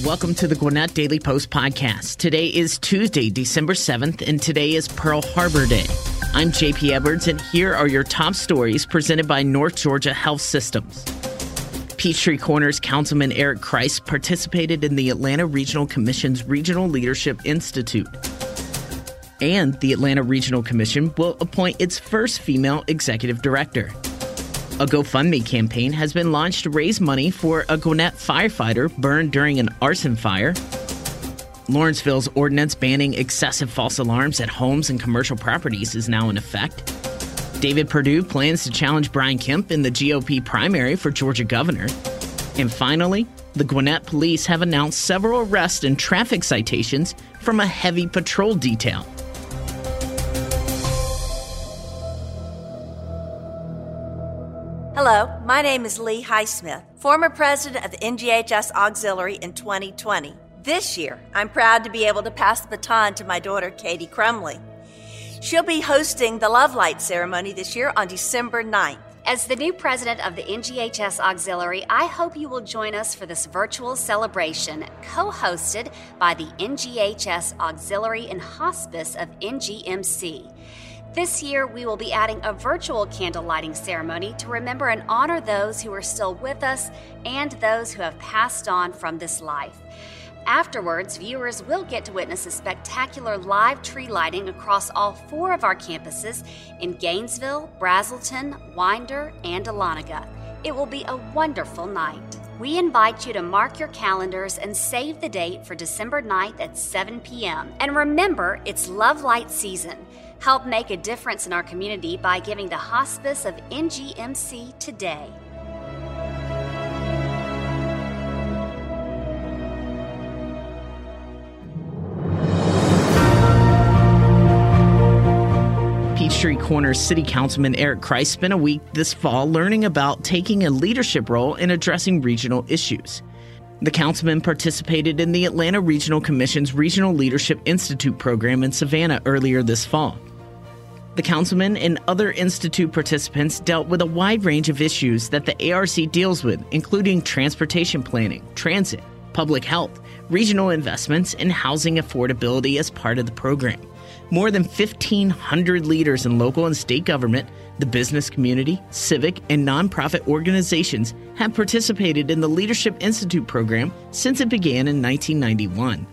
Welcome to the Gwinnett Daily Post podcast. Today is Tuesday, December 7th, and today is Pearl Harbor Day. I'm JP Edwards, and here are your top stories presented by North Georgia Health Systems. Peachtree Corners Councilman Eric Christ participated in the Atlanta Regional Commission's Regional Leadership Institute. And the Atlanta Regional Commission will appoint its first female executive director. A GoFundMe campaign has been launched to raise money for a Gwinnett firefighter burned during an arson fire. Lawrenceville's ordinance banning excessive false alarms at homes and commercial properties is now in effect. David Perdue plans to challenge Brian Kemp in the GOP primary for Georgia governor. And finally, the Gwinnett police have announced several arrests and traffic citations from a heavy patrol detail. Hello, my name is Lee Highsmith, former president of the NGHS Auxiliary in 2020. This year, I'm proud to be able to pass the baton to my daughter, Katie Crumley. She'll be hosting the Love Light ceremony this year on December 9th. As the new president of the NGHS Auxiliary, I hope you will join us for this virtual celebration co-hosted by the NGHS Auxiliary and Hospice of NGMC. This year, we will be adding a virtual candle lighting ceremony to remember and honor those who are still with us and those who have passed on from this life. Afterwards, viewers will get to witness a spectacular live tree lighting across all 4 of our campuses in Gainesville, Brazelton, Winder, and Dahlonega. It will be a wonderful night. We invite you to mark your calendars and save the date for December 9th at 7 p.m. And remember, it's Love Light season. Help make a difference in our community by giving to Hospice of NGMC today. Peachtree Corners City Councilman Eric Christ spent a week this fall learning about taking a leadership role in addressing regional issues. The councilman participated in the Atlanta Regional Commission's Regional Leadership Institute program in Savannah earlier this fall. The councilman and other institute participants dealt with a wide range of issues that the ARC deals with, including transportation planning, transit, public health, regional investments, and housing affordability as part of the program. More than 1,500 leaders in local and state government, the business community, civic, and nonprofit organizations have participated in the Leadership Institute program since it began in 1991.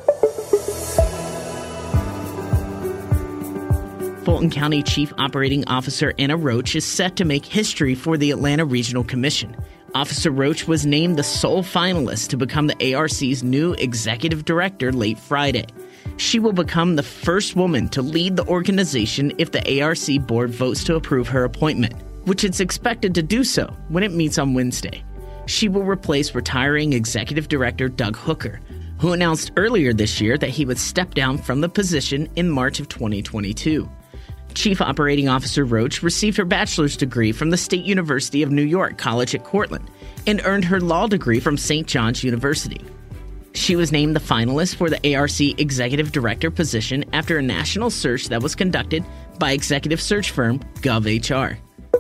Fulton County Chief Operating Officer Anna Roach is set to make history for the Atlanta Regional Commission. Officer Roach was named the sole finalist to become the ARC's new executive director late Friday. She will become the first woman to lead the organization if the ARC board votes to approve her appointment, which it's expected to do so when it meets on Wednesday. She will replace retiring executive director Doug Hooker, who announced earlier this year that he would step down from the position in March of 2022. Chief Operating Officer Roach received her bachelor's degree from the State University of New York College at Cortland and earned her law degree from St. John's University. She was named the finalist for the ARC Executive Director position after a national search that was conducted by executive search firm GovHR.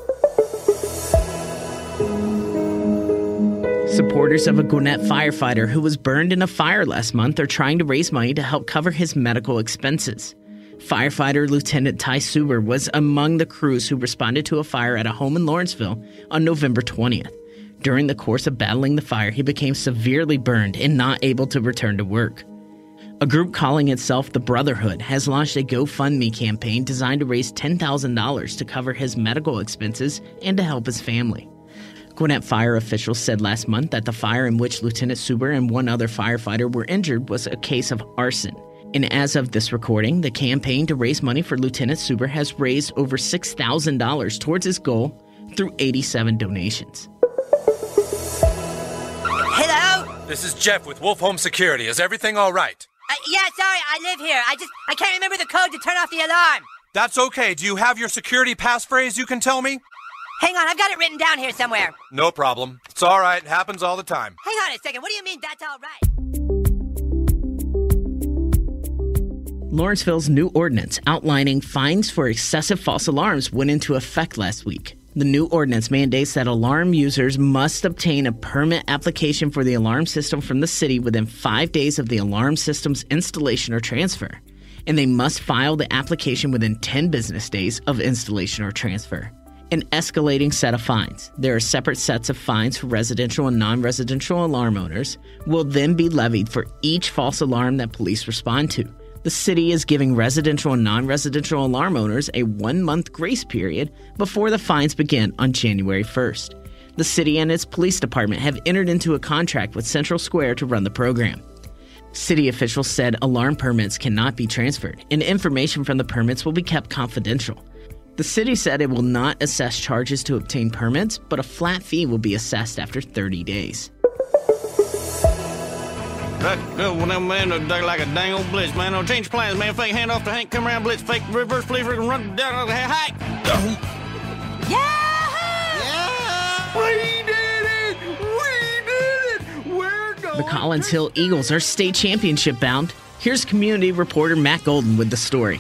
Supporters of a Gwinnett firefighter who was burned in a fire last month are trying to raise money to help cover his medical expenses. Firefighter Lieutenant Ty Suber was among the crews who responded to a fire at a home in Lawrenceville on November 20th. During the course of battling the fire, he became severely burned and not able to return to work. A group calling itself the Brotherhood has launched a GoFundMe campaign designed to raise $10,000 to cover his medical expenses and to help his family. Gwinnett fire officials said last month that the fire in which Lieutenant Suber and one other firefighter were injured was a case of arson. And as of this recording, the campaign to raise money for Lieutenant Suber has raised over $6,000 towards his goal through 87 donations. Hello? This is Jeff with Wolf Home Security. Is everything all right? Yeah, sorry, I live here. I can't remember the code to turn off the alarm. That's okay. Do you have your security passphrase you can tell me? Hang on, I've got it written down here somewhere. No problem. It's all right. It happens all the time. Hang on a second. What do you mean that's all right? Lawrenceville's new ordinance outlining fines for excessive false alarms went into effect last week. The new ordinance mandates that alarm users must obtain a permit application for the alarm system from the city within 5 days of the alarm system's installation or transfer, and they must file the application within 10 business days of installation or transfer. An escalating set of fines. There are separate sets of fines for residential and non-residential alarm owners will then be levied for each false alarm that police respond to. The city is giving residential and non-residential alarm owners a 1-month grace period before the fines begin on January 1st. The city and its police department have entered into a contract with Central Square to run the program. City officials said alarm permits cannot be transferred, and information from the permits will be kept confidential. The city said it will not assess charges to obtain permits, but a flat fee will be assessed after 30 days. Man, they're like a dang old blitz, man. Don't change plans, man. Fake hand off to Hank, come around, blitz, fake reverse, please, run down, hike. Yeah! We did it! We're going. The Collins Hill Eagles are state championship bound. Here's community reporter Matt Golden with the story.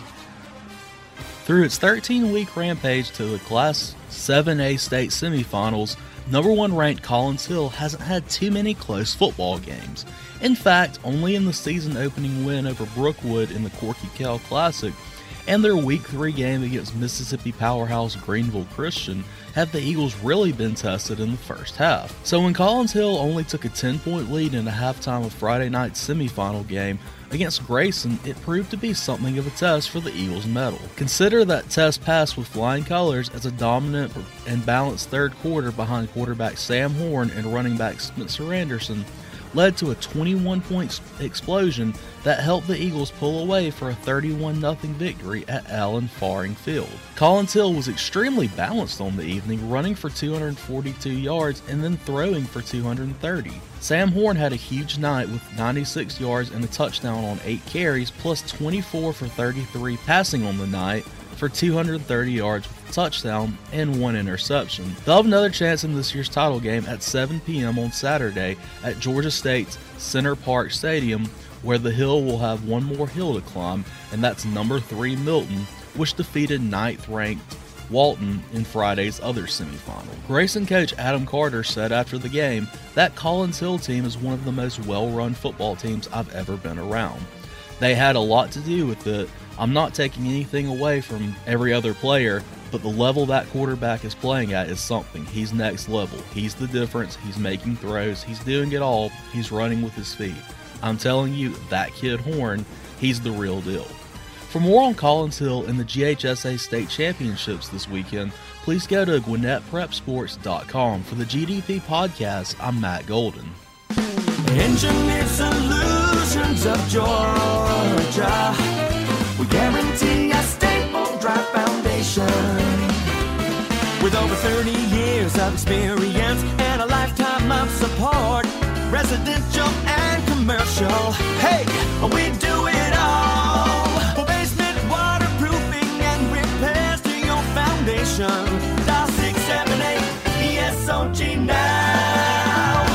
Through its 13-week rampage to the Class 7A state semifinals, number 1 ranked Collins Hill hasn't had too many close football games. In fact, only in the season-opening win over Brookwood in the Corky Kell Classic and their Week 3 game against Mississippi powerhouse Greenville Christian have the Eagles really been tested in the first half. So when Collins Hill only took a 10-point lead in the halftime of Friday night's semifinal game against Grayson, it proved to be something of a test for the Eagles' mettle. Consider that test passed with flying colors as a dominant and balanced third quarter behind quarterback Sam Horn and running back Spencer Anderson led to a 21-point explosion that helped the Eagles pull away for a 31-0 victory at Allen Faring Field. Collins Hill was extremely balanced on the evening, running for 242 yards and then throwing for 230. Sam Horn had a huge night with 96 yards and a touchdown on 8 carries, plus 24 for 33 passing on the night for 230 yards with a touchdown and 1 interception. They'll have another chance in this year's title game at 7 p.m. on Saturday at Georgia State's Center Park Stadium, where the Hill will have one more hill to climb, and that's number 3 Milton, which defeated 9th-ranked Walton in Friday's other semifinal. Grayson coach Adam Carter said after the game that Collins Hill team is one of the most well-run football teams I've ever been around. They had a lot to do with it. I'm not taking anything away from every other player, but the level that quarterback is playing at is something. He's next level. He's the difference. He's making throws. He's doing it all. He's running with his feet. I'm telling you, that kid Horn, he's the real deal. For more on Collins Hill and the GHSA State Championships this weekend, please go to GwinnettPrepSports.com. For the GDP Podcast, I'm Matt Golden. Engineered Solutions of Georgia. We guarantee a stable, dry foundation. With over 30 years of experience and a lifetime of support, residential and commercial. Hey, we do it all. For basement waterproofing and repairs to your foundation. Dial 678 ESOG now.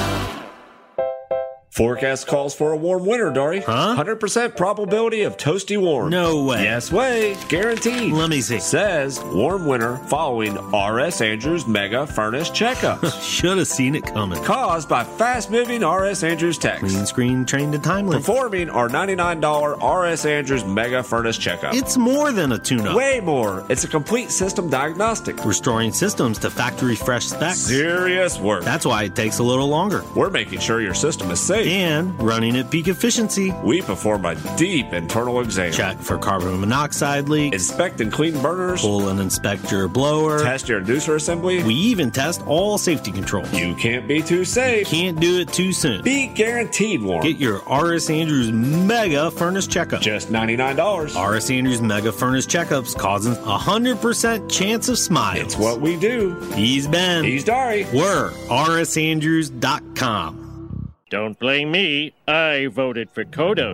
Forecast calls for a warm winter, Dari. Huh? 100% probability of toasty warm. No way. Yes way. Guaranteed. Let me see. Says warm winter following R.S. Andrews Mega Furnace Checkups. Should have seen it coming. Caused by fast-moving R.S. Andrews techs. Clean screen, trained and timely. Performing our $99 R.S. Andrews Mega Furnace Checkup. It's more than a tune-up. Way more. It's a complete system diagnostic. Restoring systems to factory fresh specs. Serious work. That's why it takes a little longer. We're making sure your system is safe. And running at peak efficiency. We perform a deep internal exam. Check for carbon monoxide leaks. Inspect and clean burners. Pull and inspect your blower. Test your inducer assembly. We even test all safety controls. You can't be too safe. Can't do it too soon. Be guaranteed warm. Get your R.S. Andrews Mega Furnace Checkup. Just $99. R.S. Andrews Mega Furnace Checkups causing 100% chance of smiles. It's what we do. He's Ben. He's Dari. We're rsandrews.com. Don't blame me. I voted for Kodos.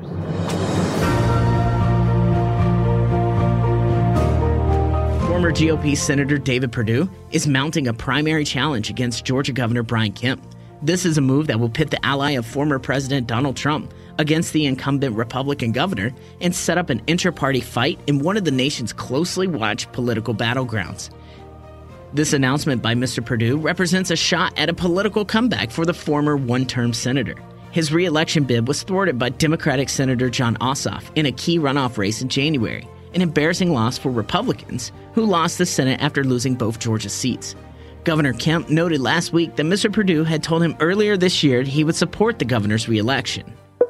Former GOP Senator David Perdue is mounting a primary challenge against Georgia Governor Brian Kemp. This is a move that will pit the ally of former President Donald Trump against the incumbent Republican governor and set up an inter-party fight in one of the nation's closely watched political battlegrounds. This announcement by Mr. Perdue represents a shot at a political comeback for the former one-term senator. His re-election bid was thwarted by Democratic Senator Jon Ossoff in a key runoff race in January, an embarrassing loss for Republicans who lost the Senate after losing both Georgia seats. Governor Kemp noted last week that Mr. Perdue had told him earlier this year he would support the governor's re-election.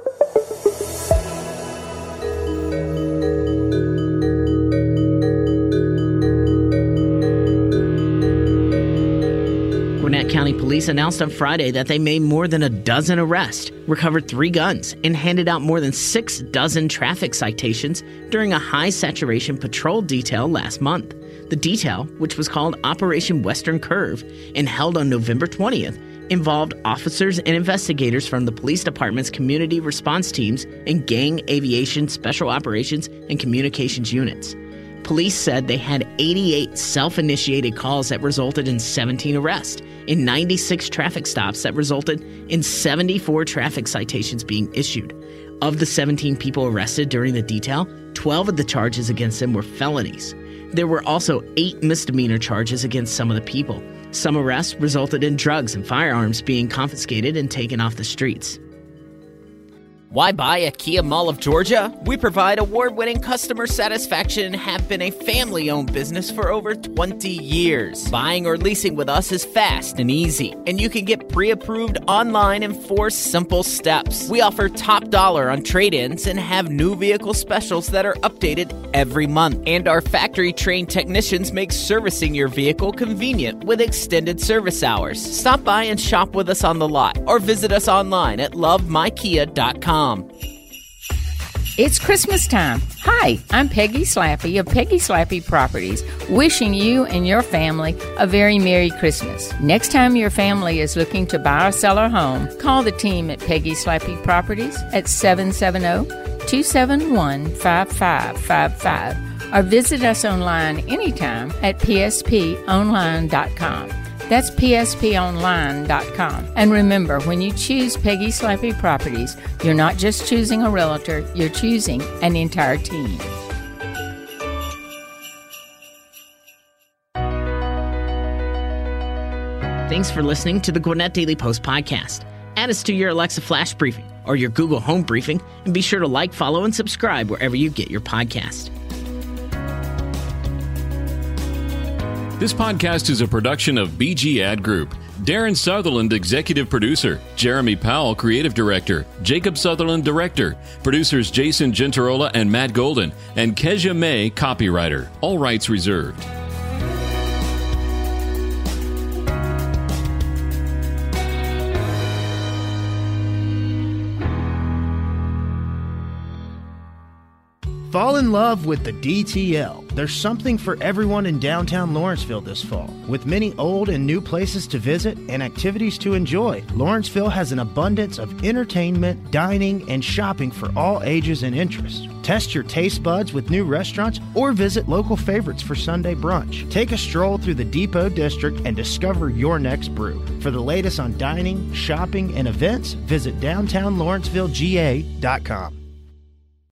Gwinnett County Police announced on Friday that they made more than a dozen arrests, recovered 3 guns, and handed out more than 6 dozen traffic citations during a high-saturation patrol detail last month. The detail, which was called Operation Western Curve and held on November 20th, involved officers and investigators from the police department's community response teams and gang, aviation, special operations, and communications units. Police said they had 88 self-initiated calls that resulted in 17 arrests and 96 traffic stops that resulted in 74 traffic citations being issued. Of the 17 people arrested during the detail, 12 of the charges against them were felonies. There were also 8 misdemeanor charges against some of the people. Some arrests resulted in drugs and firearms being confiscated and taken off the streets. Why buy a Kia Mall of Georgia? We provide award-winning customer satisfaction and have been a family-owned business for over 20 years. Buying or leasing with us is fast and easy, and you can get pre-approved online in 4 simple steps. We offer top dollar on trade-ins and have new vehicle specials that are updated every month. And our factory-trained technicians make servicing your vehicle convenient with extended service hours. Stop by and shop with us on the lot or visit us online at lovemykia.com. It's Christmas time. Hi, I'm Peggy Slappy of Peggy Slappy Properties, wishing you and your family a very Merry Christmas. Next time your family is looking to buy or sell a home, call the team at Peggy Slappy Properties at 770-271-5555 or visit us online anytime at psponline.com. That's psponline.com. And remember, when you choose Peggy Slappy Properties, you're not just choosing a realtor, you're choosing an entire team. Thanks for listening to the Gwinnett Daily Post podcast. Add us to your Alexa Flash Briefing or your Google Home Briefing, and be sure to like, follow, and subscribe wherever you get your podcast. This podcast is a production of BG Ad Group. Darren Sutherland, Executive Producer. Jeremy Powell, Creative Director. Jacob Sutherland, Director. Producers Jason Gentarola and Matt Golden. And Kezia May, Copywriter. All rights reserved. Fall in love with the DTL. There's something for everyone in downtown Lawrenceville this fall. With many old and new places to visit and activities to enjoy, Lawrenceville has an abundance of entertainment, dining, and shopping for all ages and interests. Test your taste buds with new restaurants or visit local favorites for Sunday brunch. Take a stroll through the Depot District and discover your next brew. For the latest on dining, shopping, and events, visit downtownlawrencevillega.com.